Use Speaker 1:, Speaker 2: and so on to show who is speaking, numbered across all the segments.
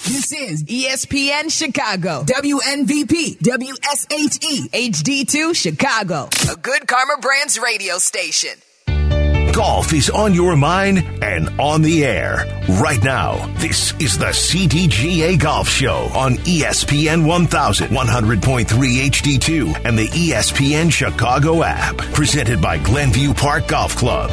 Speaker 1: This is ESPN Chicago, WNVP, WSHE, HD2 Chicago, a Good Karma Brands radio station.
Speaker 2: Golf is on your mind and on the air right now. This is the CDGA Golf Show on ESPN 1000, 100.3 HD2, and the ESPN Chicago app. Presented by Glenview Park Golf Club.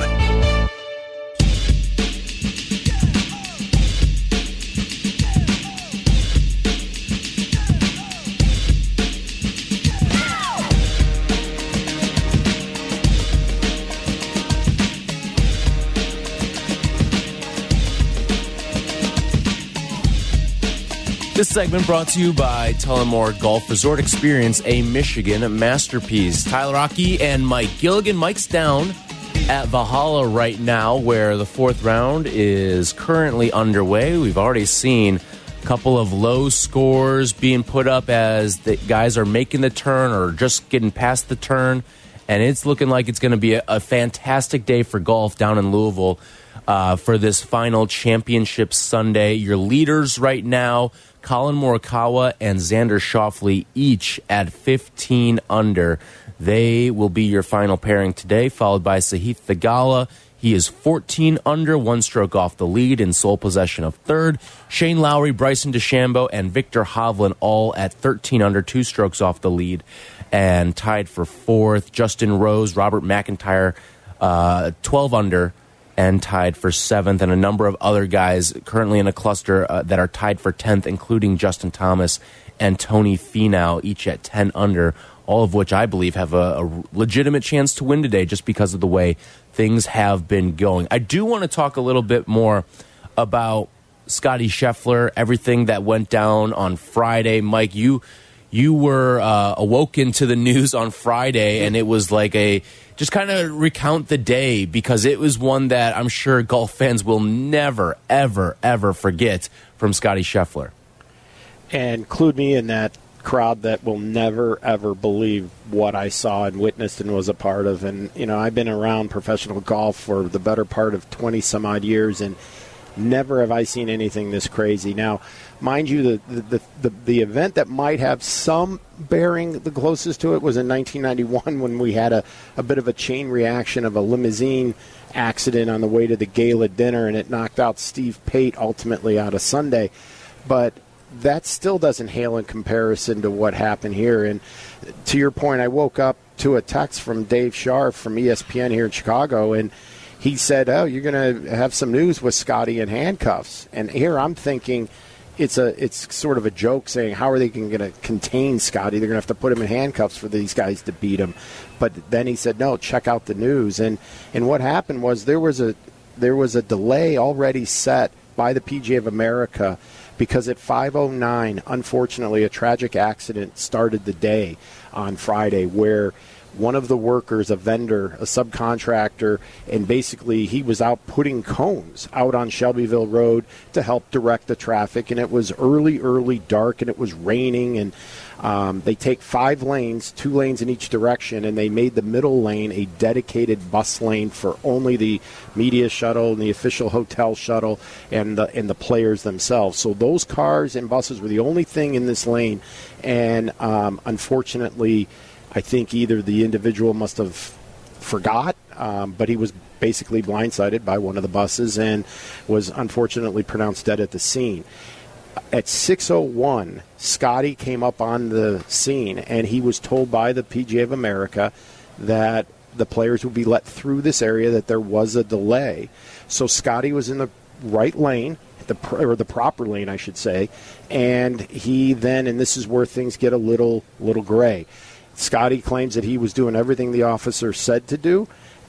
Speaker 3: This segment brought to you by Tullamore Golf Resort. Experience a Michigan masterpiece. Tyler Rocky and Mike Gilligan. Mike's down at Valhalla right now, where the fourth round is currently underway. We've already seen a couple of low scores being put up as the guys are making the turn or just getting past the turn, and it's looking like it's going to be a fantastic day for golf down in Louisville for this final championship Sunday. Your leaders right now, Colin Morikawa and Xander Schauffele, each at 15 under. They will be your final pairing today, followed by Sahith Theegala. He is 14 under, one stroke off the lead, in sole possession of third. Shane Lowry, Bryson DeChambeau, and Victor Hovland all at 13 under, two strokes off the lead, and tied for fourth. Justin Rose, Robert McIntyre, 12 under, and tied for seventh, and a number of other guys currently in a cluster that are tied for 10th, including Justin Thomas and Tony Finau, each at 10 under, all of which I believe have a legitimate chance to win today just because of the way things have been going. I do want to talk a little bit more about Scottie Scheffler, everything that went down on Friday. Mike, you were awoken to the news on Friday, and it was like just kind of recount the day, because it was one that I'm sure golf fans will never, ever, ever forget from Scottie Scheffler.
Speaker 4: And include me in that crowd that will never, ever believe what I saw and witnessed and was a part of. And, you know, I've been around professional golf for the better part of 20-some-odd years, and never have I seen anything this crazy. Now, mind you, the event that might have some bearing, the closest to it, was in 1991 when we had a bit of a chain reaction of a limousine accident on the way to the gala dinner, and it knocked out Steve Pate ultimately out of Sunday. But that still doesn't hail in comparison to what happened here. And to your point, I woke up to a text from Dave Scharf from ESPN here in Chicago, and he said, "Oh, you're going to have some news with Scottie in handcuffs." And here I'm thinking it's sort of a joke, saying how are they going to contain Scottie? They're going to have to put him in handcuffs for these guys to beat him. But then he said, "No, check out the news." And what happened was there was a delay already set by the PGA of America, because at 5:09, unfortunately, a tragic accident started the day on Friday where one of the workers, a vendor, a subcontractor, and basically he was out putting cones out on Shelbyville Road to help direct the traffic, and it was early dark, and it was raining, and they take 5 lanes, 2 lanes in each direction, and they made the middle lane a dedicated bus lane for only the media shuttle and the official hotel shuttle and the players themselves. So those cars and buses were the only thing in this lane, and unfortunately, I think either the individual must have forgot, but he was basically blindsided by one of the buses and was unfortunately pronounced dead at the scene. At 6:01, Scottie came up on the scene, and he was told by the PGA of America that the players would be let through this area, that there was a delay. So Scottie was in the right lane, the proper lane, I should say, and he then, and this is where things get a little gray, Scottie claims that he was doing everything the officer said to do,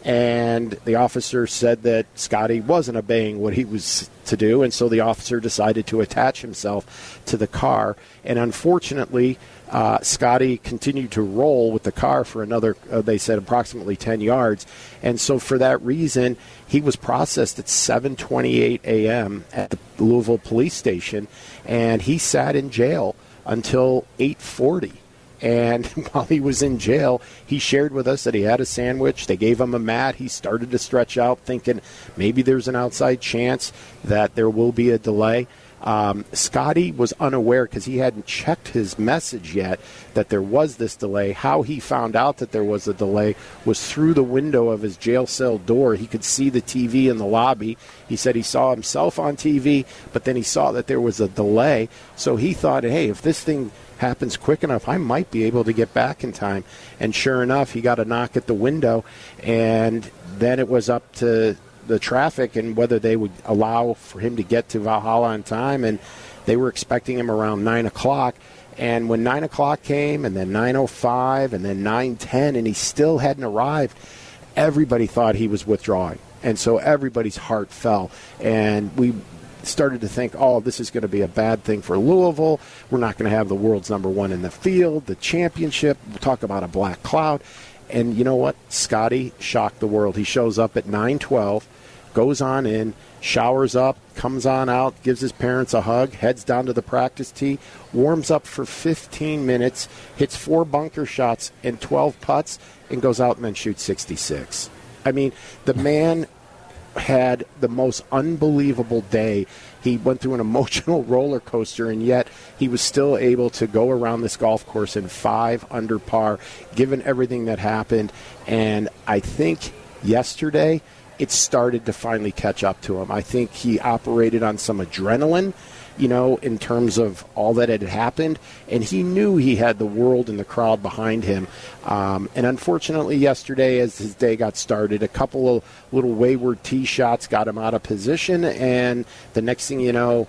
Speaker 4: and the officer said that Scottie wasn't obeying what he was to do, and so the officer decided to attach himself to the car. And unfortunately, Scottie continued to roll with the car for another, they said, approximately 10 yards. And so for that reason, he was processed at 7:28 a.m. at the Louisville police station, and he sat in jail until 8:40. And while he was in jail, he shared with us that he had a sandwich. They gave him a mat. He started to stretch out, thinking maybe there's an outside chance that there will be a delay. Scotty was unaware because he hadn't checked his message yet that there was this delay. How he found out that there was a delay was through the window of his jail cell door. He could see the TV in the lobby. He said he saw himself on TV, but then he saw that there was a delay. So he thought, hey, if this thing happens quick enough, I might be able to get back in time. And sure enough, he got a knock at the window, and then it was up to the traffic and whether they would allow for him to get to Valhalla on time. And they were expecting him around 9 o'clock. And when 9 o'clock came, and then 9:05, and then 9:10, and he still hadn't arrived, everybody thought he was withdrawing. And so everybody's heart fell. And we started to think, oh, this is going to be a bad thing for Louisville. We're not going to have the world's number one in the field, the championship. We'll talk about a black cloud. And you know what? Scotty shocked the world. He shows up at 9:12, goes on in, showers up, comes on out, gives his parents a hug, heads down to the practice tee, warms up for 15 minutes, hits 4 bunker shots and 12 putts, and goes out and then shoots 66. I mean, the man had the most unbelievable day. He went through an emotional roller coaster, and yet he was still able to go around this golf course in 5 under par, given everything that happened. And I think yesterday it started to finally catch up to him. I think he operated on some adrenaline, you know, in terms of all that had happened, and he knew he had the world and the crowd behind him. And unfortunately yesterday, as his day got started, a couple of little wayward tee shots got him out of position, and the next thing you know,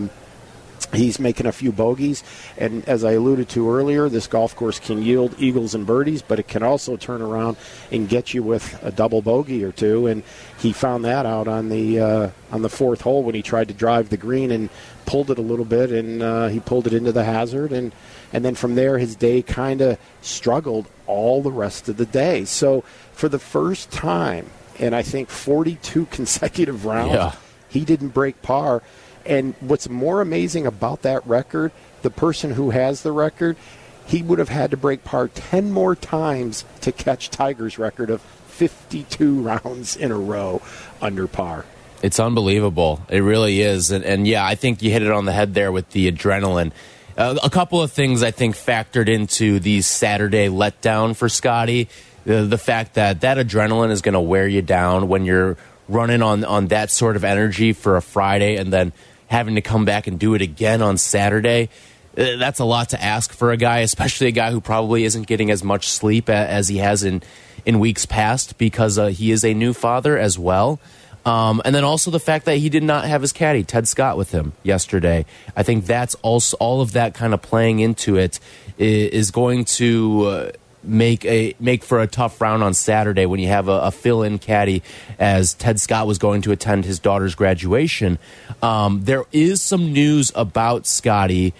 Speaker 4: he's making a few bogeys. And as I alluded to earlier, this golf course can yield eagles and birdies, but it can also turn around and get you with a double bogey or two. And he found that out on the 4th hole when he tried to drive the green and pulled it a little bit, and he pulled it into the hazard. And then from there, his day kind of struggled all the rest of the day. So for the first time in, I think, 42 consecutive rounds, he didn't break par. And what's more amazing about that record, the person who has the record, he would have had to break par 10 more times to catch Tiger's record of 52 rounds in a row under par.
Speaker 3: It's unbelievable. It really is. And yeah, I think you hit it on the head there with the adrenaline. A couple of things I think factored into the Saturday letdown for Scotty. The fact that adrenaline is going to wear you down when you're running on that sort of energy for a Friday and then having to come back and do it again on Saturday. That's a lot to ask for a guy, especially a guy who probably isn't getting as much sleep as he has in weeks past, because he is a new father as well. And then also the fact that he did not have his caddy, Ted Scott, with him yesterday. I think that's also all of that kind of playing into it is going to make for a tough round on Saturday when you have a fill-in caddy, as Ted Scott was going to attend his daughter's graduation. There is some news about Scotty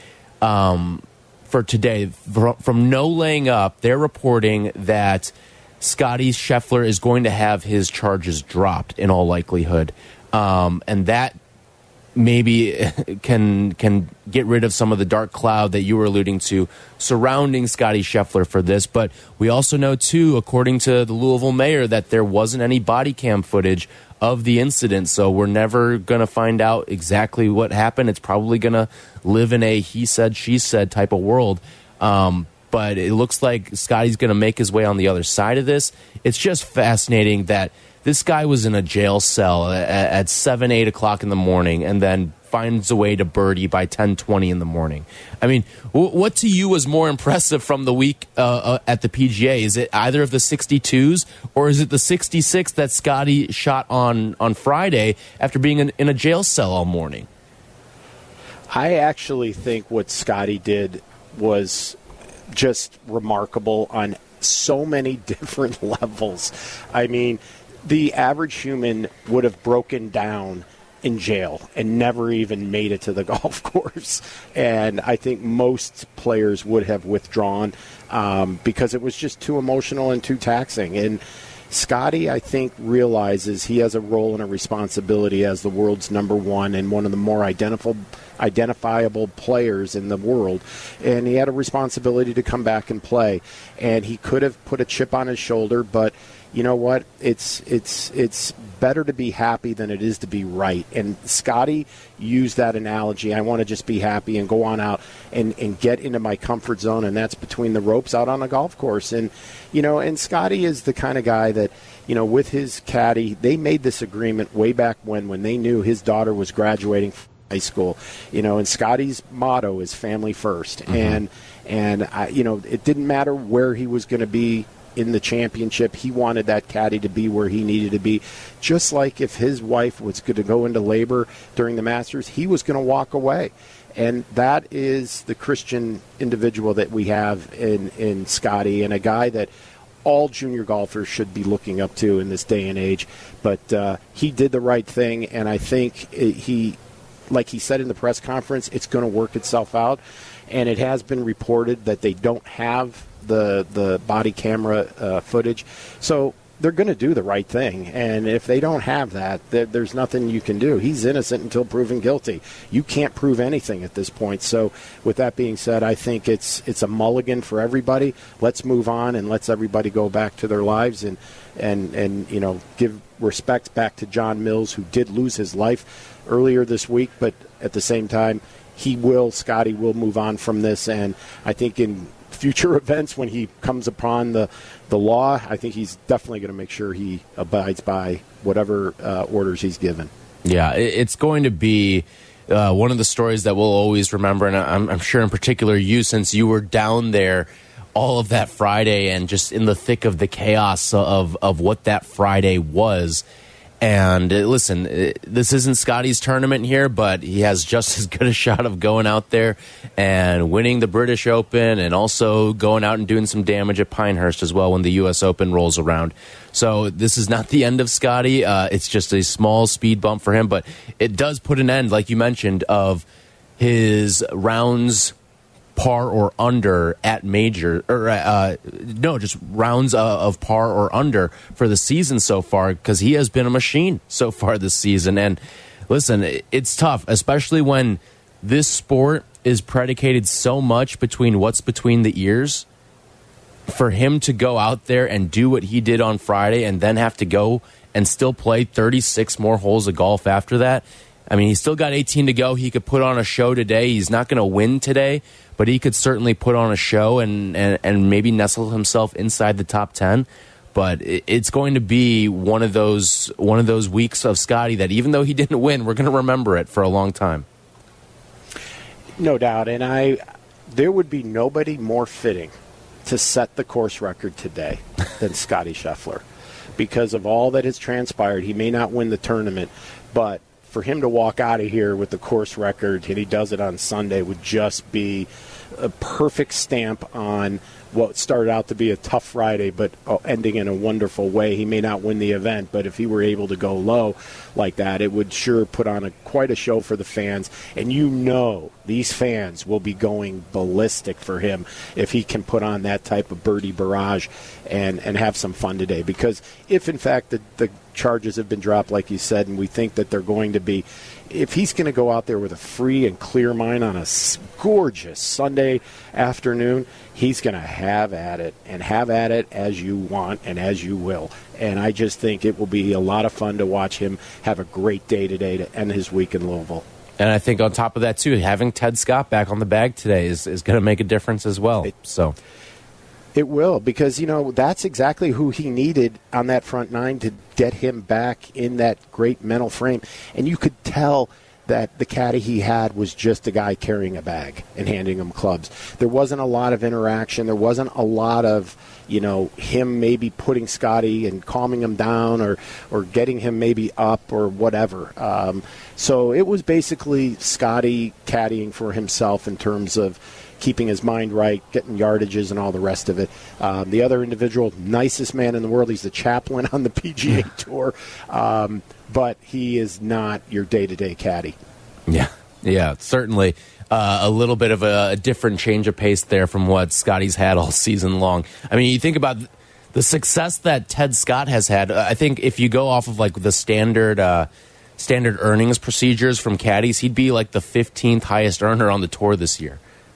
Speaker 3: for today. From No Laying Up, they're reporting that Scotty Scheffler is going to have his charges dropped in all likelihood. And that maybe can get rid of some of the dark cloud that you were alluding to surrounding Scotty Scheffler for this. But we also know, too, according to the Louisville mayor, that there wasn't any body cam footage of the incident. So we're never going to find out exactly what happened. It's probably going to live in a he said, she said type of world. But it looks like Scotty's going to make his way on the other side of this. It's just fascinating that this guy was in a jail cell at 7, 8 o'clock in the morning and then finds a way to birdie by 10:20 in the morning. I mean, what to you was more impressive from the week at the PGA? Is it either of the 62s or is it the 66 that Scotty shot on Friday after being in a jail cell all morning?
Speaker 4: I actually think what Scotty did was just remarkable on so many different levels. I mean, the average human would have broken down in jail and never even made it to the golf course. And I think most players would have withdrawn because it was just too emotional and too taxing. And Scotty, I think, realizes he has a role and a responsibility as the world's number one and one of the more identifiable players in the world. And he had a responsibility to come back and play. And he could have put a chip on his shoulder, but you know what? It's better to be happy than it is to be right. And Scotty used that analogy. I want to just be happy and go on out and get into my comfort zone, and that's between the ropes out on a golf course. And, and Scotty is the kind of guy that, with his caddy, they made this agreement way back when they knew his daughter was graduating from high school, and Scotty's motto is family first. Mm-hmm. And it didn't matter where he was going to be in the championship. He wanted that caddy to be where he needed to be. Just like if his wife was going to go into labor during the Masters, he was going to walk away. And that is the Christian individual that we have in Scotty, and a guy that all junior golfers should be looking up to in this day and age. But he did the right thing, and I think like he said in the press conference, it's going to work itself out. And it has been reported that they don't have the body camera footage. So they're going to do the right thing. And if they don't have that, there's nothing you can do. He's innocent until proven guilty. You can't prove anything at this point. So with that being said, I think it's a mulligan for everybody. Let's move on and let's everybody go back to their lives and give respect back to John Mills, who did lose his life earlier this week. But at the same time, Scotty will move on from this. And I think in future events, when he comes upon the law, I think he's definitely going to make sure he abides by whatever orders he's given.
Speaker 3: Yeah, it's going to be one of the stories that we'll always remember, and I'm sure in particular you, since you were down there all of that Friday and just in the thick of the chaos of what that Friday was. And listen, this isn't Scotty's tournament here, but he has just as good a shot of going out there and winning the British Open and also going out and doing some damage at Pinehurst as well when the U.S. Open rolls around. So this is not the end of Scotty. It's just a small speed bump for him, but it does put an end, like you mentioned, of his rounds par or under at major, or just rounds of par or under for the season so far, because he has been a machine so far this season. And listen, it's tough, especially when this sport is predicated so much between what's between the ears. For him to go out there and do what he did on Friday and then have to go and still play 36 more holes of golf after that. I mean, he's still got 18 to go. He could put on a show today. He's not going to win today, but he could certainly put on a show and maybe nestle himself inside the top 10. But it's going to be one of those weeks of Scotty that even though he didn't win, we're going to remember it for a long time.
Speaker 4: No doubt. And there would be nobody more fitting to set the course record today than Scotty Scheffler. Because of all that has transpired, he may not win the tournament, but for him to walk out of here with the course record, and he does it on Sunday, would just be a perfect stamp on what started out to be a tough Friday, but ending in a wonderful way. He may not win the event, but if he were able to go low like that, it would sure put on quite a show for the fans. And these fans will be going ballistic for him if he can put on that type of birdie barrage and have some fun today. Because if, in fact, the charges have been dropped, like you said, and we think that they're going to be, if he's going to go out there with a free and clear mind on a gorgeous Sunday afternoon, he's going to have at it, and have at it as you want and as you will. And I just think it will be a lot of fun to watch him have a great day today to end his week in Louisville.
Speaker 3: And I think on top of that, too, having Ted Scott back on the bag today is going to make a difference as well.
Speaker 4: It will, because, that's exactly who he needed on that front nine to get him back in that great mental frame. And you could tell that the caddy he had was just a guy carrying a bag and handing him clubs. There wasn't a lot of interaction. There wasn't a lot of, him maybe putting Scotty and calming him down or getting him maybe up or whatever. So it was basically Scotty caddying for himself in terms of keeping his mind right, getting yardages and all the rest of it. The other individual, nicest man in the world, he's the chaplain on the PGA Tour, but he is not your day-to-day caddy.
Speaker 3: Yeah, certainly. A little bit of a different change of pace there from what Scotty's had all season long. I mean, you think about the success that Ted Scott has had. I think if you go off of like the standard earnings procedures from caddies, he'd be like the 15th highest earner on the tour this year.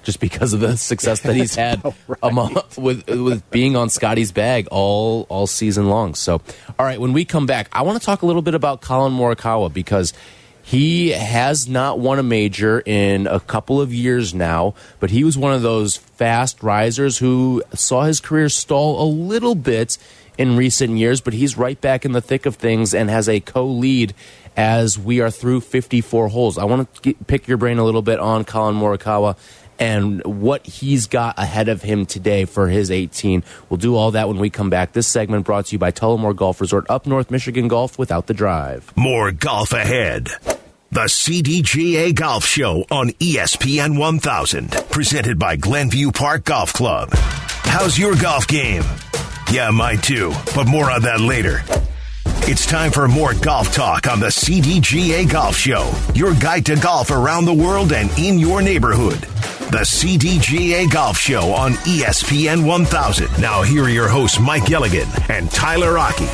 Speaker 3: just because of the success that he's had with being on Scotty's bag all season long. So, all right, when we come back, I want to talk a little bit about Collin Morikawa, because he has not won a major in a couple of years now, but he was one of those fast risers who saw his career stall a little bit in recent years, but he's right back in the thick of things and has a co-lead as we are through 54 holes. I want to pick your brain a little bit on Collin Morikawa and what he's got ahead of him today for his 18. We'll do all that when we come back. This segment brought to you by Tullamore Golf Resort, up North Michigan Golf without the drive.
Speaker 2: More golf ahead. The CDGA Golf Show on ESPN 1000, presented by Glenview Park Golf Club. How's your golf game? Yeah, mine too, but more on that later. It's time for more golf talk on the CDGA Golf Show, your guide to golf around the world and in your neighborhood. The CDGA Golf Show on ESPN 1000. Now here are your hosts, Mike Gilligan and Tyler Rocky.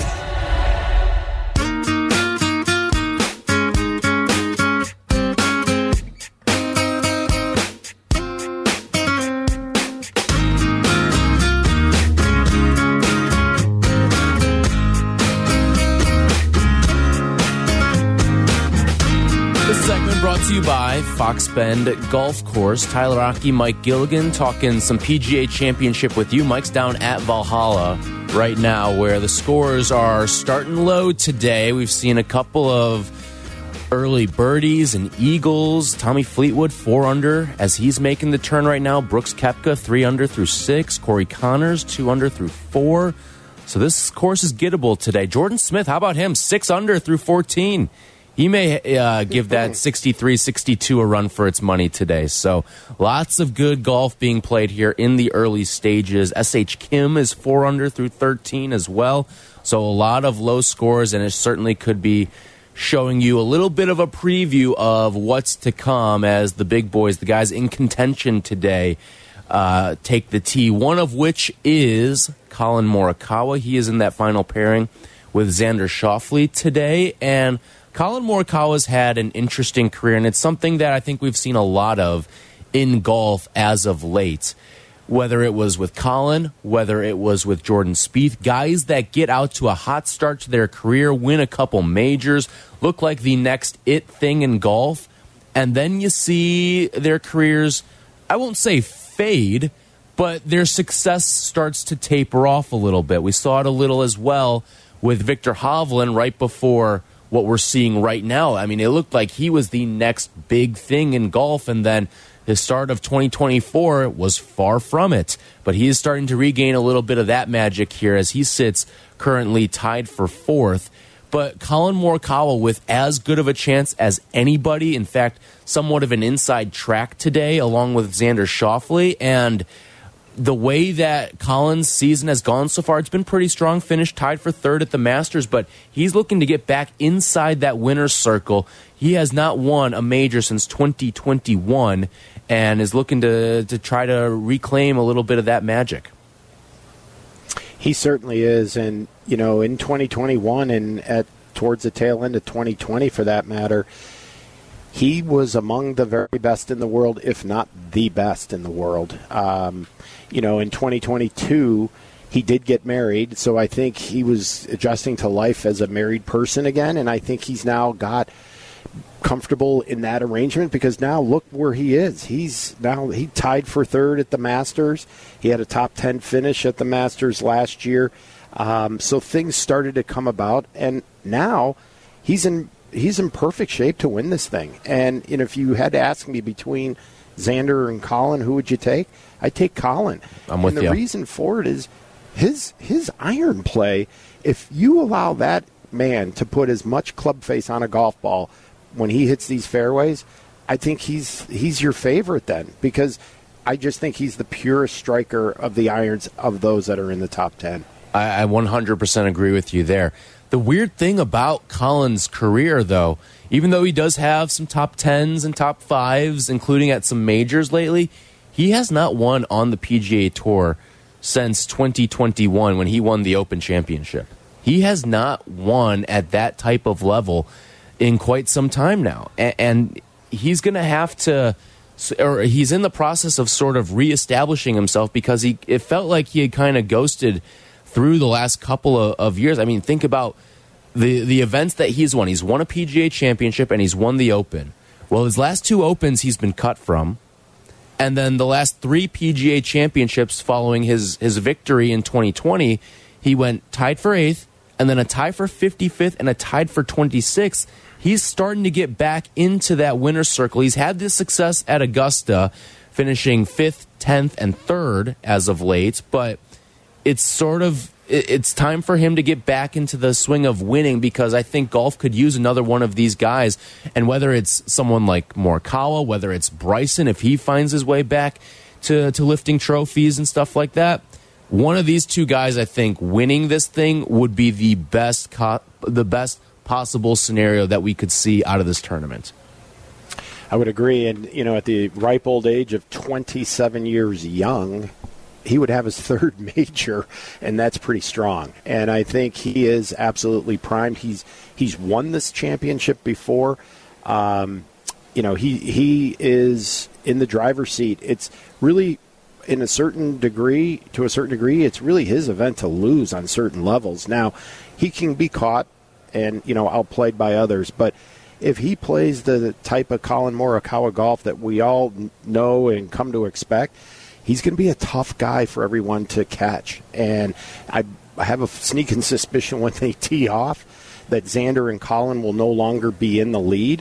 Speaker 3: Brought to you by Fox Bend Golf Course. Tyler Rocky, Mike Gilligan, talking some PGA Championship with you. Mike's down at Valhalla right now, where the scores are starting low today. We've seen a couple of early birdies and eagles. Tommy Fleetwood, 4 under, as he's making the turn right now. Brooks Koepka, 3 under through 6. Corey Connors, 2 under through 4. So this course is gettable today. Jordan Smith, how about him? 6 under through 14. He may give that 63-62 a run for its money today. So lots of good golf being played here in the early stages. S.H. Kim is 4 under through 13 as well. So a lot of low scores, and it certainly could be showing you a little bit of a preview of what's to come as the big boys, the guys in contention today, take the tee. One of which is Collin Morikawa. He is in that final pairing with Xander Schauffele today, and Collin Morikawa's had an interesting career, and it's something that I think we've seen a lot of in golf as of late. Whether it was with Collin, whether it was with Jordan Spieth, guys that get out to a hot start to their career, win a couple majors, look like the next it thing in golf, and then you see their careers, I won't say fade, but their success starts to taper off a little bit. We saw it a little as well with Viktor Hovland right before what we're seeing right now. I mean, it looked like he was the next big thing in golf, and then his start of 2024 was far from it. But he is starting to regain a little bit of that magic here as he sits currently tied for 4th. But Collin Morikawa with as good of a chance as anybody, in fact, somewhat of an inside track today, along with Xander Schauffele. And the way that Collin's season has gone so far, it's been pretty strong. Finished tied for 3rd at the Masters, but he's looking to get back inside that winner's circle. He has not won a major since 2021 and is looking to try to reclaim a little bit of that magic.
Speaker 4: He certainly is, and you know, in 2021 and towards the tail end of 2020, for that matter, he was among the very best in the world, if not the best in the world. You know, in 2022, he did get married, so I think he was adjusting to life as a married person again, and I think he's now got comfortable in that arrangement because now look where he is. He tied for 3rd at the Masters. He had a top 10 finish at the Masters last year. So things started to come about, and now he's in perfect shape to win this thing. And you know, if you had to ask me between Xander and Collin, who would you take? I'd take Collin.
Speaker 3: I'm with you.
Speaker 4: And the reason for it is his iron play. If you allow that man to put as much club face on a golf ball when he hits these fairways, I think he's your favorite then, because I just think he's the purest striker of the irons of those that are in the top 10.
Speaker 3: I 100% agree with you there. The weird thing about Collin's career, though, even though he does have some top 10s and top 5s, including at some majors lately, he has not won on the PGA Tour since 2021 when he won the Open Championship. He has not won at that type of level in quite some time now. And he's going to have to or he's in the process of sort of reestablishing himself, because it felt like he had kind of ghosted through the last couple of years. I mean, think about the events that he's won. He's won a PGA championship and he's won the Open. Well, his last 2 Opens he's been cut from. And then the last 3 PGA championships following his victory in 2020, he went tied for 8th, and then a tie for 55th, and a tied for 26th. He's starting to get back into that winner's circle. He's had this success at Augusta, finishing 5th, 10th, and 3rd as of late, but it's time for him to get back into the swing of winning, because I think golf could use another one of these guys. And whether it's someone like Morikawa, whether it's Bryson, if he finds his way back to lifting trophies and stuff like that, one of these 2 guys, I think, winning this thing would be the best possible scenario that we could see out of this tournament.
Speaker 4: I would agree. And, at the ripe old age of 27 years young, he would have his 3rd major, and that's pretty strong. And I think he is absolutely primed. He's won this championship before. He is in the driver's seat. It's really, to a certain degree, it's really his event to lose on certain levels. Now, he can be caught and, outplayed by others, but if he plays the type of Colin Morikawa golf that we all know and come to expect, he's going to be a tough guy for everyone to catch. And I have a sneaking suspicion when they tee off that Xander and Colin will no longer be in the lead.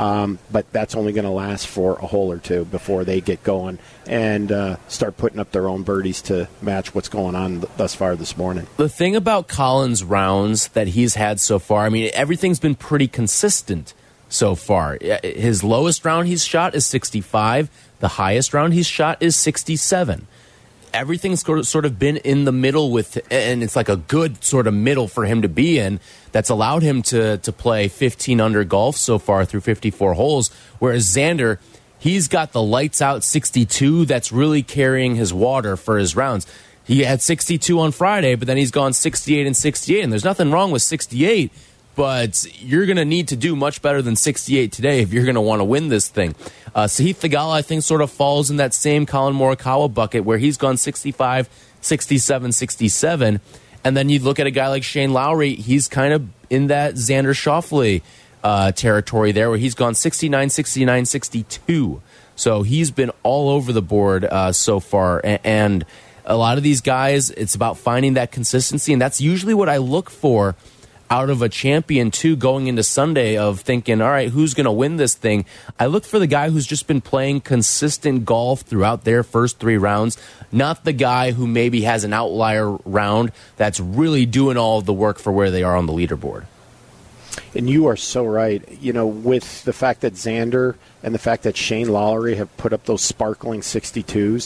Speaker 4: But that's only going to last for a hole or 2 before they get going and start putting up their own birdies to match what's going on thus far this morning.
Speaker 3: The thing about Colin's rounds that he's had so far, I mean, everything's been pretty consistent so far. His lowest round he's shot is 65. The highest round he's shot is 67. Everything's sort of been in the middle and it's like a good sort of middle for him to be in, that's allowed him to play 15 under golf so far through 54 holes. Whereas Xander, he's got the lights out 62 that's really carrying his water for his rounds. He had 62 on Friday, but then he's gone 68 and 68, and there's nothing wrong with 68. But you're going to need to do much better than 68 today if you're going to want to win this thing. Sahith Theegala, I think, sort of falls in that same Colin Morikawa bucket where he's gone 65, 67, 67. And then you look at a guy like Shane Lowry, he's kind of in that Xander Schauffele territory there where he's gone 69, 69, 62. So he's been all over the board so far. And a lot of these guys, it's about finding that consistency. And that's usually what I look for out of a champion, too, going into Sunday, of thinking, all right, who's going to win this thing? I look for the guy who's just been playing consistent golf throughout their first 3 rounds, not the guy who maybe has an outlier round that's really doing all of the work for where they are on the leaderboard.
Speaker 4: And you are so right. With the fact that Xander and the fact that Shane Lowry have put up those sparkling 62s,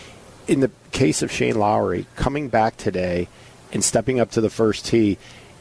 Speaker 4: in the case of Shane Lowry, coming back today and stepping up to the first tee,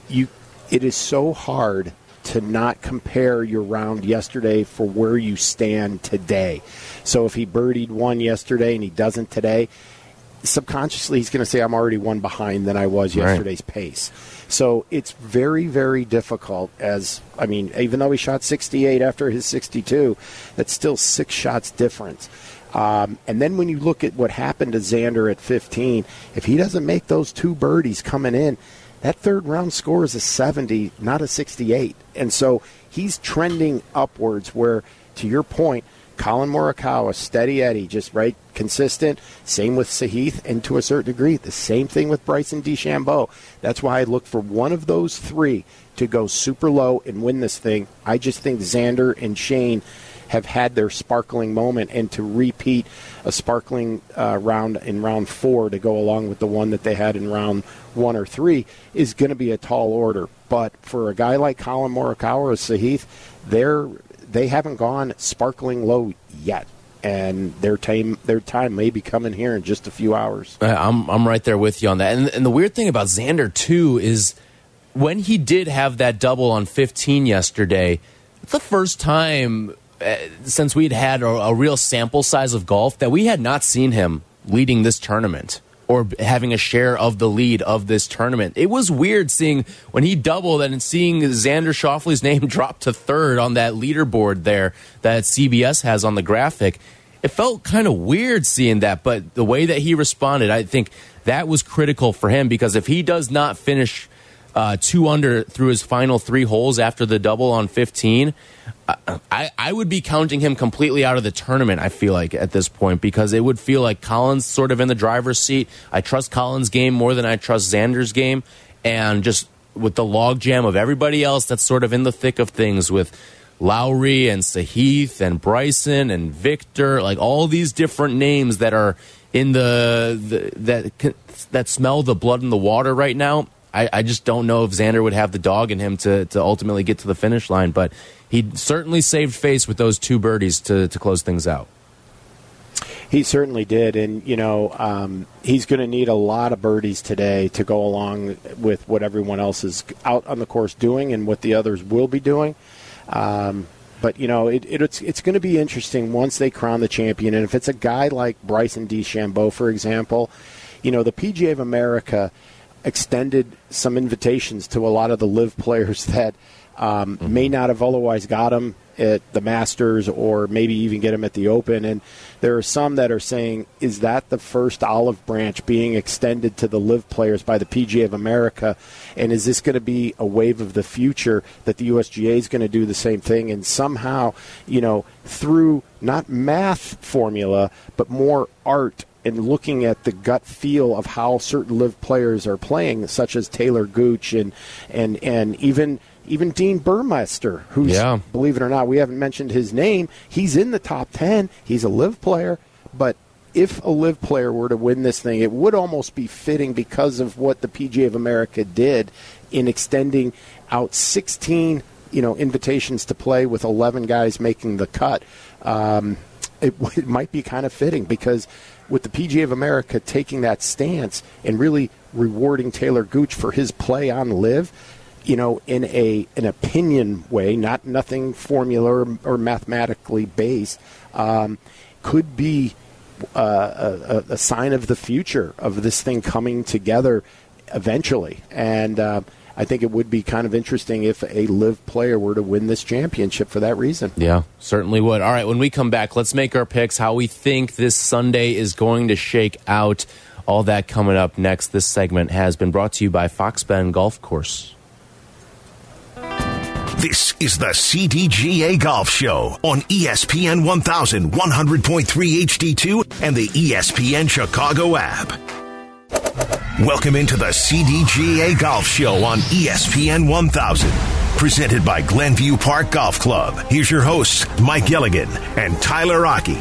Speaker 4: it is so hard to not compare your round yesterday for where you stand today. So if he birdied 1 yesterday and he doesn't today, subconsciously he's going to say, I'm already 1 behind than I was yesterday's pace. So it's very, very difficult even though he shot 68 after his 62, that's still 6 shots difference. And then when you look at what happened to Xander at 15, if he doesn't make those 2 birdies coming in, that 3rd round score is a 70, not a 68. And so he's trending upwards where, to your point, Colin Morikawa, steady Eddie, just right, consistent. Same with Sahith, and to a certain degree, the same thing with Bryson DeChambeau. That's why I look for one of those 3 to go super low and win this thing. I just think Xander and Shane have had their sparkling moment, and to repeat a sparkling round in round 4 to go along with the one that they had in round 1 or 3 is going to be a tall order. But for a guy like Colin Morikawa or Sahith, they haven't gone sparkling low yet, and their time may be coming here in just a few hours.
Speaker 3: I'm right there with you on that. And the weird thing about Xander too is when he did have that double on 15 yesterday, it's the first time since we'd had a real sample size of golf that we had not seen him leading this tournament or having a share of the lead of this tournament. It was weird seeing when he doubled and seeing Xander Schauffele's name drop to 3rd on that leaderboard there that CBS has on the graphic. it felt kind of weird seeing that. But the way that he responded, I think that was critical for him, because if he does not finish 2 under through his final 3 holes after the double on 15, I would be counting him completely out of the tournament, I feel like, at this point, because it would feel like Collins sort of in the driver's seat. I trust Collins' game more than I trust Xander's game, and just with the logjam of everybody else that's sort of in the thick of things with Lowry and Sahith and Bryson and Victor, like all these different names that are in that smell the blood in the water right now. I just don't know if Xander would have the dog in him to ultimately get to the finish line, but he certainly saved face with those 2 birdies to close things out.
Speaker 4: He certainly did, and he's going to need a lot of birdies today to go along with what everyone else is out on the course doing and what the others will be doing. But it's going to be interesting once they crown the champion, and if it's a guy like Bryson DeChambeau, for example, the PGA of America extended some invitations to a lot of the LIV players that may not have otherwise got them at the Masters, or maybe even get them at the Open. And there are some that are saying, is that the first olive branch being extended to the LIV players by the PGA of America? And is this going to be a wave of the future that the USGA is going to do the same thing? And somehow, through not math formula, but more art, and looking at the gut feel of how certain LIV players are playing, such as Taylor Gooch and even Dean Burmester, who's, believe it or not, we haven't mentioned his name. He's in the top 10. He's a LIV player. But if a LIV player were to win this thing, it would almost be fitting because of what the PGA of America did in extending out 16, invitations to play with 11 guys making the cut. It might be kind of fitting, because with the PGA of America taking that stance and really rewarding Taylor Gooch for his play on LIV, in an opinion way, nothing formula or mathematically based, could be a sign of the future of this thing coming together eventually. And I think it would be kind of interesting if a LIV player were to win this championship for that reason.
Speaker 3: Yeah, certainly would. All right, when we come back, let's make our picks, how we think this Sunday is going to shake out. All that coming up next. This segment has been brought to you by Fox Bend Golf Course.
Speaker 2: This is the CDGA Golf Show on ESPN 1100.3 HD2 and the ESPN Chicago app. Welcome into the CDGA Golf Show on ESPN 1000. Presented by Glenview Park Golf Club. Here's your hosts, Mike Gilligan and Tyler Rocky.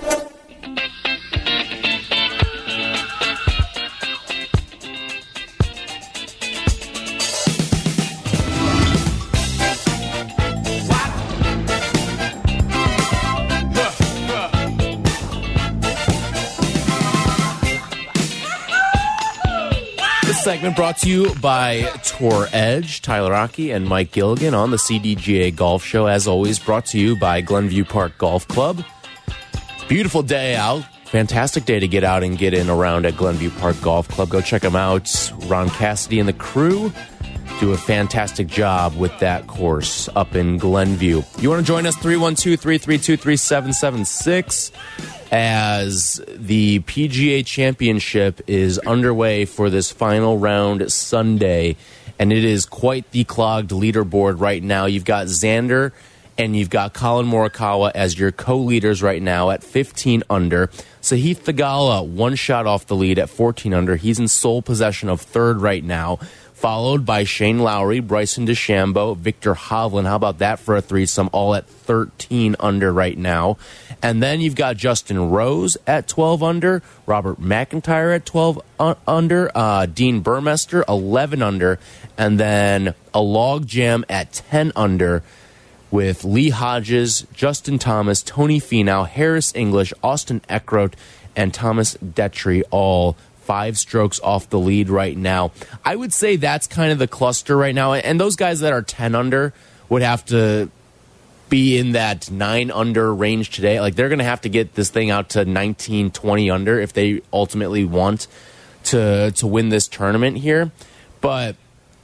Speaker 3: Segment brought to you by Tour Edge, Tyler Rocky and Mike Gilligan on the CDGA Golf Show. As always, brought to you by Glenview Park Golf Club. Beautiful day out. Fantastic day to get out and get in around at Glenview Park Golf Club. Go check them out. Ron Cassidy and the crew do a fantastic job with that course up in Glenview. You want to join us, 312-332-3776. As the PGA Championship is underway for this final round Sunday, and it is quite the clogged leaderboard right now. You've got Xander and you've got Colin Morikawa as your co-leaders right now at 15 under. Sahith Theegala, 1 shot off the lead at 14 under. He's in sole possession of third right now, followed by Shane Lowry, Bryson DeChambeau, Victor Hovland. How about that for a threesome, all at 13 under right now. And then you've got Justin Rose at 12 under, Robert McIntyre at 12 under, Dean Burmester, 11 under, and then a log jam at 10 under with Lee Hodges, Justin Thomas, Tony Finau, Harris English, Austin Eckroat, and Thomas Detry, all 5 strokes off the lead right now. I would say that's kind of the cluster right now. And those guys that are 10 under would have to be in that 9 under range today. Like, they're going to have to get this thing out to 19, 20 under if they ultimately want to win this tournament here. But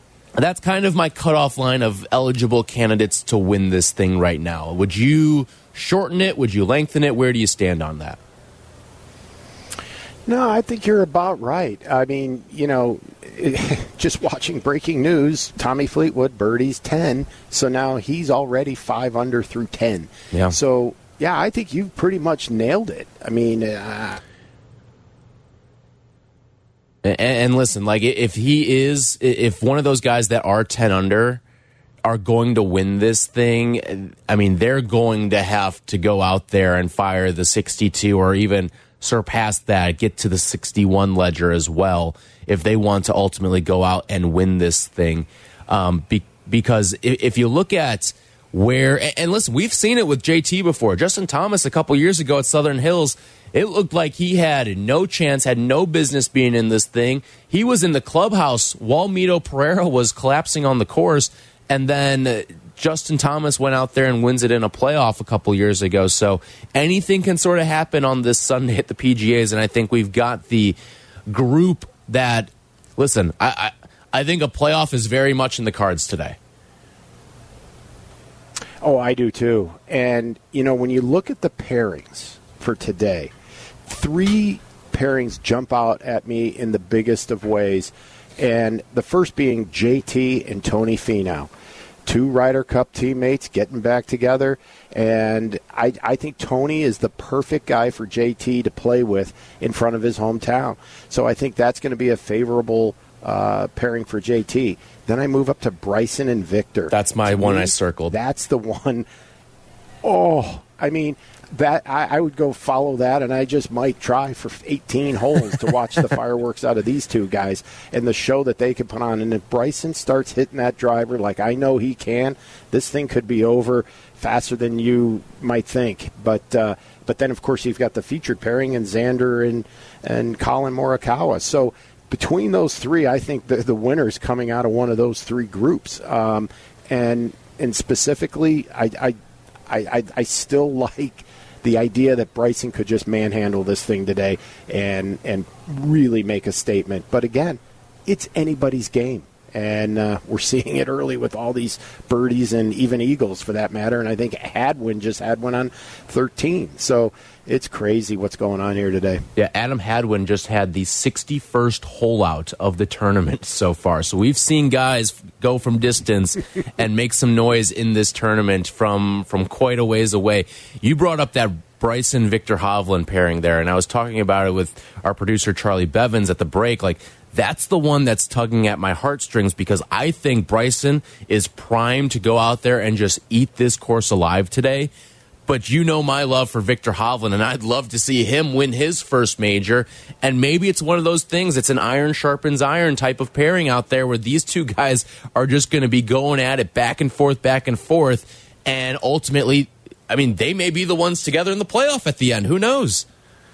Speaker 3: that's kind of my cutoff line of eligible candidates to win this thing right now. Would you shorten it? Would you lengthen it? Where do you stand on that?
Speaker 4: No, I think you're about right. I mean, just watching breaking news, Tommy Fleetwood, birdies 10, so now he's already 5 under through 10.
Speaker 3: Yeah.
Speaker 4: So, yeah, I think you've pretty much nailed it. I mean,
Speaker 3: and listen, like if one of those guys that are 10 under are going to win this thing, I mean, they're going to have to go out there and fire the 62 or even surpass that, get to the 61 ledger as well if they want to ultimately go out and win this thing. Because if you look at where, and listen, we've seen it with JT before. Justin Thomas a couple years ago at Southern Hills, it looked like he had no chance, had no business being in this thing. He was in the clubhouse while Mito Pereira was collapsing on the course, and then Justin Thomas went out there and wins it in a playoff a couple years ago. So anything can sort of happen on this Sunday at the PGAs, and I think we've got the group that, listen, I think a playoff is very much in the cards today.
Speaker 4: Oh, I do too. And, when you look at the pairings for today, 3 pairings jump out at me in the biggest of ways. And the first being JT and Tony Finau. 2 Ryder Cup teammates getting back together. And I think Tony is the perfect guy for JT to play with in front of his hometown. So I think that's going to be a favorable pairing for JT. Then I move up to Bryson and Victor.
Speaker 3: That's my one I circled.
Speaker 4: That's the one. Oh, I mean, that I would go follow that, and I just might try for 18 holes to watch the fireworks out of these 2 guys and the show that they could put on. And if Bryson starts hitting that driver like I know he can, this thing could be over faster than you might think. But then, of course, you've got the featured pairing and Xander and Colin Morikawa. So between those 3, I think the winner's coming out of one of those 3 groups. And specifically, I still like the idea that Bryson could just manhandle this thing today and really make a statement. But again, it's anybody's game. And we're seeing it early with all these birdies and even eagles for that matter. And I think Hadwin just had one on 13. So it's crazy what's going on here today.
Speaker 3: Yeah, Adam Hadwin just had the 61st hole out of the tournament so far. So we've seen guys go from distance and make some noise in this tournament from quite a ways away. You brought up that Bryson-Victor Hovland pairing there, and I was talking about it with our producer Charlie Bevins at the break. Like, that's the one that's tugging at my heartstrings because I think Bryson is primed to go out there and just eat this course alive today. But you know my love for Victor Hovland, and I'd love to see him win his first major. And maybe it's one of those things. It's an iron sharpens iron type of pairing out there where these 2 guys are just going to be going at it back and forth. And ultimately, I mean, they may be the ones together in the playoff at the end. Who knows?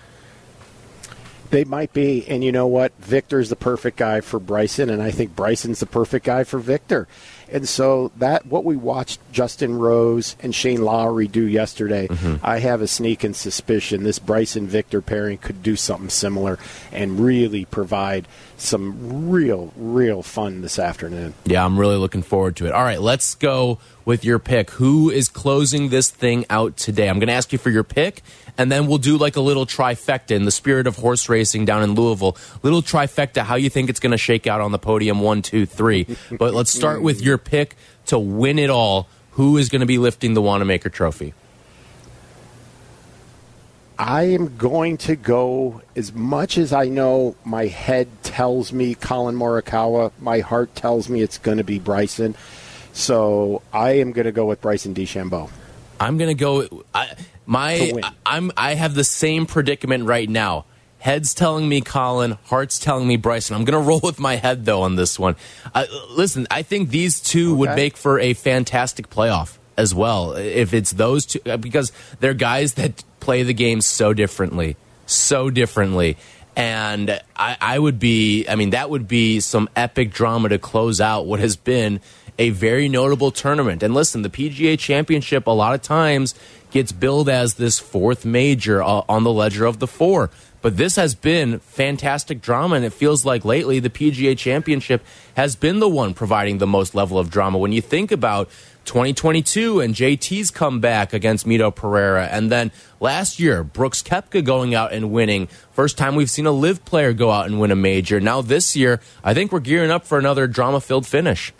Speaker 4: They might be, and you know what? Victor's the perfect guy for Bryson, and I think Bryson's the perfect guy for Victor. And so that what we watched Justin Rose and Shane Lowry do yesterday, I have a sneaking suspicion this Bryson-Victor pairing could do something similar and really provide some real fun this afternoon.
Speaker 3: Yeah, I'm really looking forward to it. All right, let's go with your pick. Who is closing this thing out today? I'm going to ask you for your pick, and then we'll do like a little trifecta in the spirit of horse racing down in Louisville. Little trifecta, how you think it's going to shake out on the podium, 1, 2, 3. But let's start with your pick to win it all. Who is going to be lifting the Wanamaker Trophy?
Speaker 4: I am going to go, as much as I know my head tells me Colin Morikawa, my heart tells me it's going to be Bryson. So I am going to go with Bryson DeChambeau.
Speaker 3: I'm going to go. I have the same predicament right now. Head's telling me Colin, heart's telling me Bryson. I'm going to roll with my head, though, on this one. Listen, I think these 2 would make for a fantastic playoff as well. If it's those 2, because they're guys that play the game so differently. And I would be, I mean, that would be some epic drama to close out what has been a very notable tournament. And listen, the PGA Championship a lot of times gets billed as this 4th major on the ledger of the 4. But this has been fantastic drama, and it feels like lately the PGA Championship has been the one providing the most level of drama. When you think about 2022 and JT's comeback against Mito Pereira. And then last year, Brooks Koepka going out and winning. First time we've seen a LIV player go out and win a major. Now this year, I think we're gearing up for another drama-filled finish.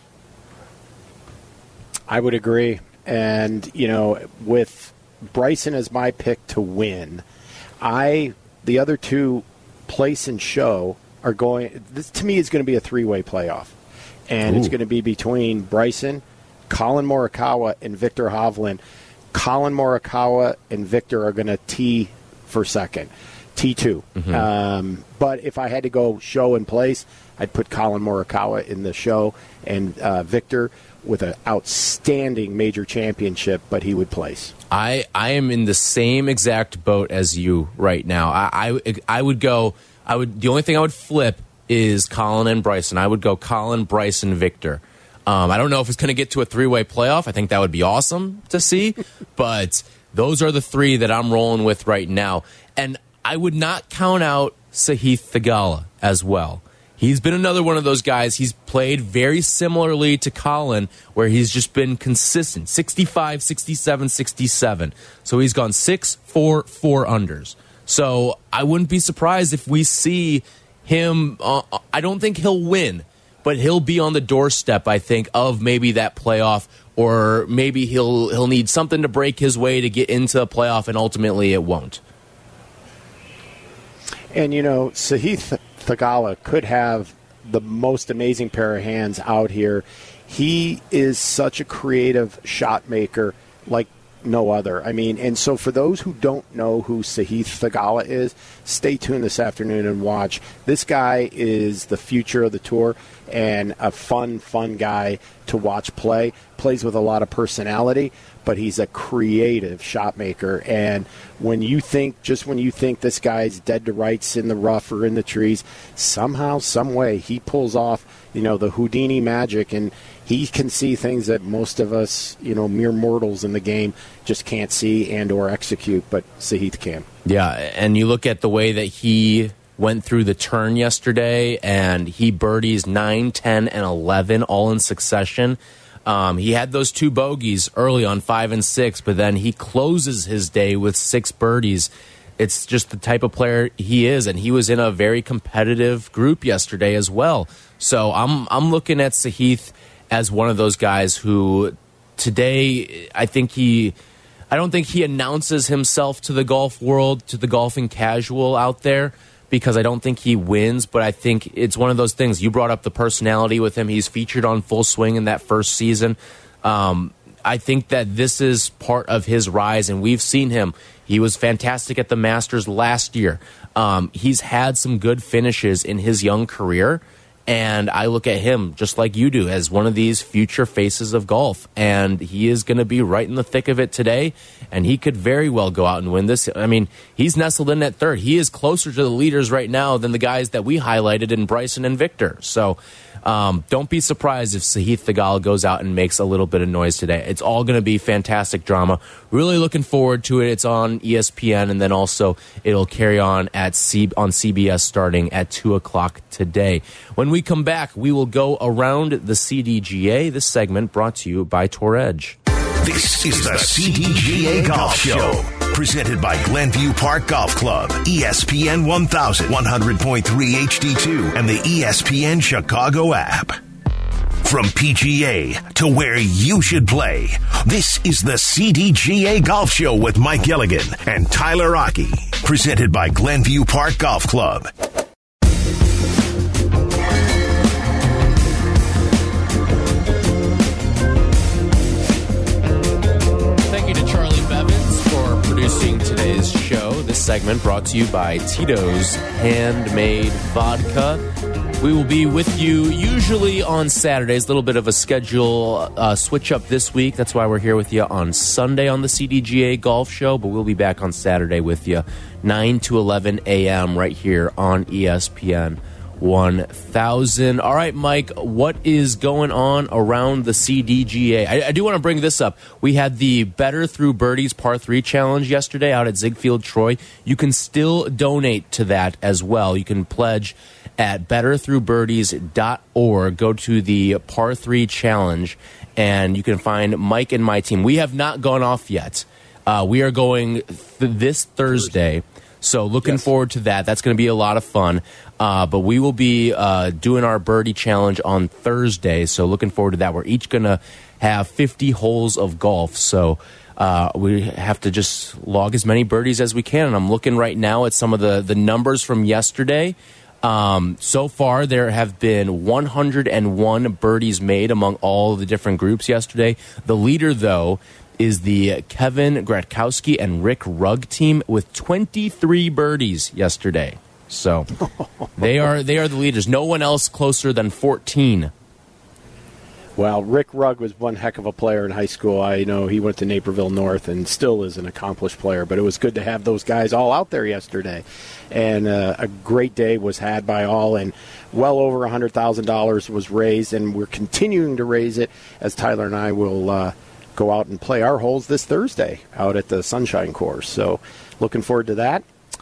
Speaker 4: I would agree. And, with Bryson as my pick to win, the other two, place and show, are going. This to me is going to be a three-way playoff, and It's going to be between Bryson, Colin Morikawa, and Victor Hovland. Colin Morikawa and Victor are going to tee for second, T2. Mm-hmm. But if I had to go show and place, I'd put Colin Morikawa in the show and Victor with an outstanding major championship, but he would place.
Speaker 3: I am in the same exact boat as you right now. I would go. The only thing I would flip is Colin and Bryson. I would go Colin, Bryson, Victor. I don't know if it's going to get to a three-way playoff. I think that would be awesome to see, but those are the three that I'm rolling with right now. And I would not count out Sahith Theegala as well. He's been another one of those guys. He's played very similarly to Colin, where he's just been consistent, 65, 67, 67. So he's gone 6, 4, 4 unders. So I wouldn't be surprised if we see him. I don't think he'll win, but he'll be on the doorstep, I think, of maybe that playoff, or maybe he'll need something to break his way to get into a playoff, and ultimately it won't.
Speaker 4: And, Sahith Theegala could have the most amazing pair of hands out here. He is such a creative shot maker like no other. And so for those who don't know who Sahith Theegala is, stay tuned this afternoon and watch. This guy is the future of the tour and a fun guy to watch play. Plays with a lot of personality, but he's a creative shot maker. And when you think this guy's dead to rights in the rough or in the trees, somehow, some way, he pulls off, the Houdini magic, and he can see things that most of us, mere mortals in the game, just can't see and or execute, but Sahith can.
Speaker 3: Yeah, and you look at the way that he went through the turn yesterday, and he birdies 9, 10, and 11 all in succession. He had those 2 bogeys early on 5 and 6, but then he closes his day with 6 birdies. It's just the type of player he is, and he was in a very competitive group yesterday as well. So I'm looking at Sahith as one of those guys who today I don't think he announces himself to the golf world, to the golfing casual out there, because I don't think he wins, but I think it's one of those things. You brought up the personality with him. He's featured on Full Swing in that first season. I think that this is part of his rise, and we've seen him. He was fantastic at the Masters last year. He's had some good finishes in his young career, and I look at him, just like you do, as one of these future faces of golf. And he is going to be right in the thick of it today, and he could very well go out and win this. He's nestled in at third. He is closer to the leaders right now than the guys that we highlighted in Bryson and Victor. So don't be surprised if Sahith Theegala goes out and makes a little bit of noise today. It's all going to be fantastic drama. Really looking forward to it. It's on ESPN, and then also it'll carry on on CBS starting at 2 o'clock today. When we come back, we will go around the CDGA. This segment brought to you by Tour Edge.
Speaker 2: This is the CDGA Golf Show, presented by Glenview Park Golf Club, ESPN 1000, 100.3 HD2, and the ESPN Chicago app. From PGA to where you should play, this is the CDGA Golf Show with Mike Gilligan and Tyler Rocky, presented by Glenview Park Golf Club.
Speaker 3: Today's show. This segment brought to you by Tito's Handmade Vodka. We will be with you usually on Saturdays. A little bit of a schedule switch up this week. That's why we're here with you on Sunday on the CDGA Golf Show, but we'll be back on Saturday with you 9 to 11 a.m. right here on ESPN 1000. All right, Mike, what is going on around the CDGA? I do want to bring this up. We had the Better Through Birdies Par 3 Challenge yesterday out at Ziegfeld Troy. You can still donate to that as well. You can pledge at betterthroughbirdies.org. Go to the Par 3 Challenge, and you can find Mike and my team. We have not gone off yet. We are going this Thursday, so looking forward to that. That's going to be a lot of fun. But we will be doing our birdie challenge on Thursday, so looking forward to that. We're each going to have 50 holes of golf, so we have to just log as many birdies as we can. And I'm looking right now at some of the numbers from yesterday. So far, there have been 101 birdies made among all the different groups yesterday. The leader, though, is the Kevin Gratkowski and Rick Rugg team with 23 birdies yesterday. So they are the leaders. No one else closer than 14.
Speaker 4: Well, Rick Rugg was one heck of a player in high school. I know he went to Naperville North and still is an accomplished player, but it was good to have those guys all out there yesterday. And a great day was had by all, and well over $100,000 was raised, and we're continuing to raise it as Tyler and I will go out and play our holes this Thursday out at the Sunshine Course. So looking forward to that.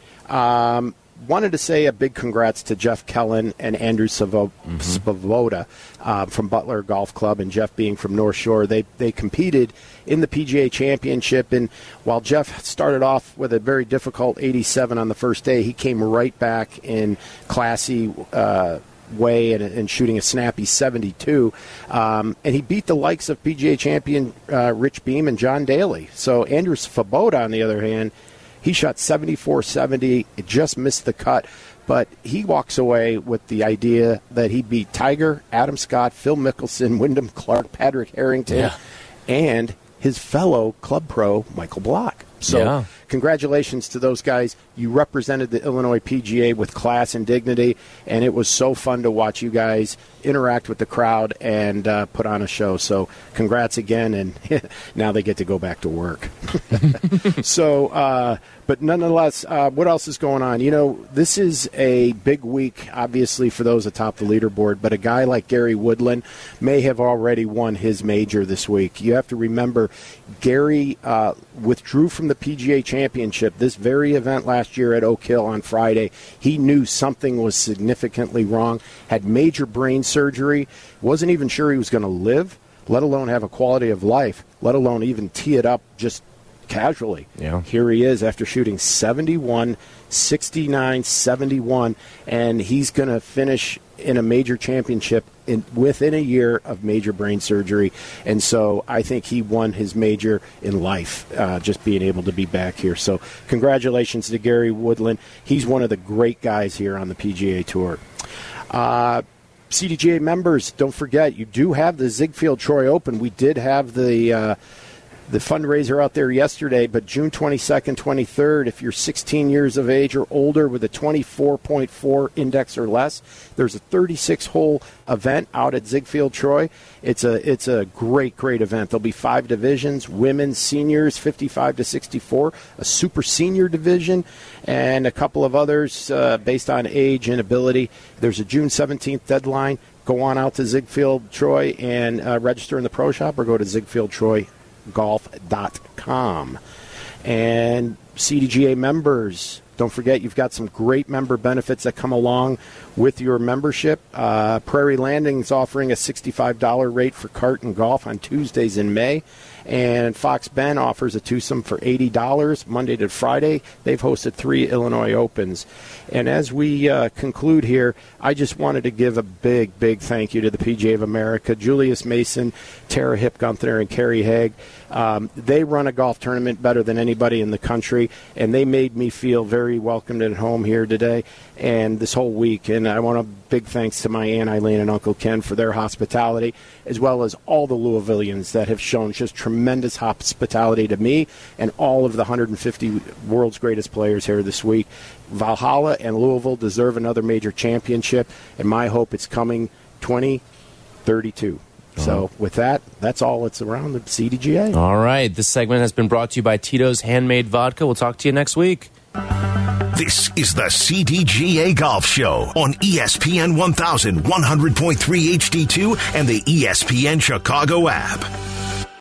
Speaker 4: Wanted to say a big congrats to Jeff Kellen and Andrew Svoboda from Butler Golf Club, and Jeff being from North Shore. They competed in the PGA Championship, and while Jeff started off with a very difficult 87 on the first day, he came right back in classy way and shooting a snappy 72. And he beat the likes of PGA champion Rich Beam and John Daly. So Andrew Svoboda, on the other hand, he shot 74-70. It just missed the cut. But he walks away with the idea that he beat Tiger, Adam Scott, Phil Mickelson, Wyndham Clark, Patrick Harrington, and his fellow club pro, Michael Block. So congratulations to those guys. You represented the Illinois PGA with class and dignity, and it was so fun to watch you guys interact with the crowd and put on a show. So congrats again, and now they get to go back to work. So, but nonetheless, what else is going on? You know, this is a big week, obviously, for those atop the leaderboard, but a guy like Gary Woodland may have already won his major this week. You have to remember, Gary withdrew from the PGA Championship, this very event last year at Oak Hill on Friday. He knew something was significantly wrong, had major brain surgery, wasn't even sure he was going to live, let alone have a quality of life, let alone even tee it up just casually. Here he is after shooting 71, 69, 71, and he's going to finish in a major championship within a year of major brain surgery. And so I think he won his major in life, just being able to be back here. So congratulations to Gary Woodland. He's one of the great guys here on the PGA Tour. CDGA members, don't forget, you do have the Ziegfeld Troy Open. We did have the fundraiser out there yesterday, but June 22nd, 23rd, if you're 16 years of age or older with a 24.4 index or less, there's a 36-hole event out at Ziegfeld Troy. It's a great event. There'll be 5 divisions: women's, seniors, 55 to 64, a super senior division, and a couple of others based on age and ability. There's a June 17th deadline. Go on out to Ziegfeld Troy and register in the pro shop, or go to ZiegfeldTroyGolf.com. And CDGA members, don't forget, you've got some great member benefits that come along with your membership. Prairie Landing is offering a $65 rate for cart and golf on Tuesdays in May. And Fox Bend offers a twosome for $80 Monday to Friday. They've hosted 3 Illinois Opens. And as we conclude here, I just wanted to give a big thank you to the PGA of America, Julius Mason, Tara Hip-Gunther, and Carrie Haig. They run a golf tournament better than anybody in the country, and they made me feel very welcomed at home here today and this whole week. And I want a big thanks to my Aunt Eileen and Uncle Ken for their hospitality, as well as all the Louisvillians that have shown just tremendous hospitality to me and all of the 150 world's greatest players here this week. Valhalla and Louisville deserve another major championship, and my hope it's coming 2032. So with that, that's all that's around the CDGA.
Speaker 3: All right. This segment has been brought to you by Tito's Handmade Vodka. We'll talk to you next week.
Speaker 2: This is the CDGA Golf Show on ESPN 1100.3 HD2 and the ESPN Chicago app.